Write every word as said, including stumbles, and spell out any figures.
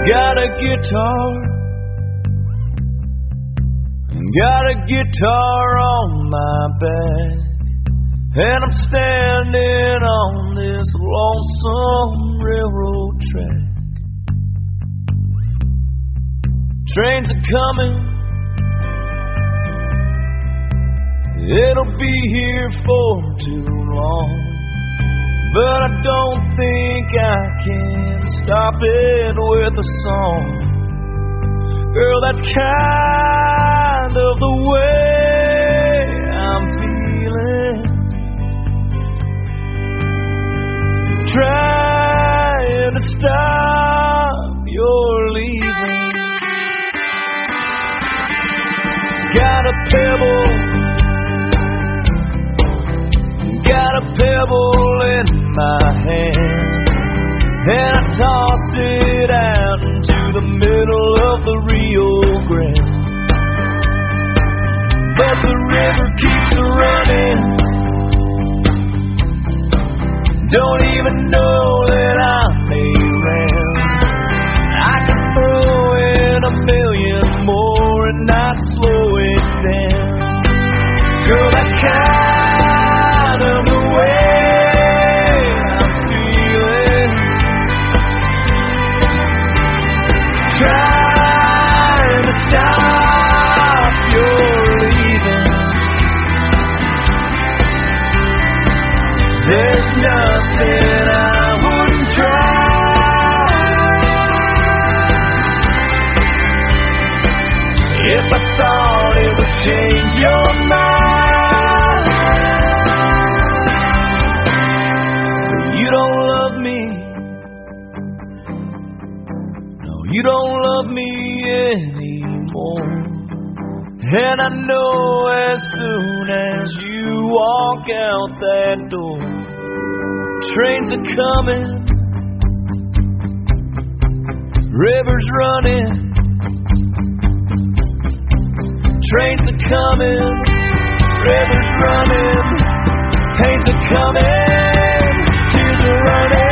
Got a guitar, got a guitar on my back, and I'm standing on this lonesome railroad track. Trains are coming, it'll be here for too long, but I don't think I can stop it with a song. Girl, that's kind of the way I'm feeling, trying to stop your leaving. Got a pebble, got a pebble in my hand, and I toss it out into the middle of the Rio Grande. But the river keeps running, don't even know that I'm around. I can throw in a million more and not slow it down. Girl, that's kind of the way I'm feeling, trying to stop your leaving. There's nothing I wouldn't try if I thought it would change your mind. But you don't love me, no, you don't love me anymore. And I know as soon as you walk out that door, trains are coming, rivers running. Trains are coming, rivers running, pains are coming, tears are running.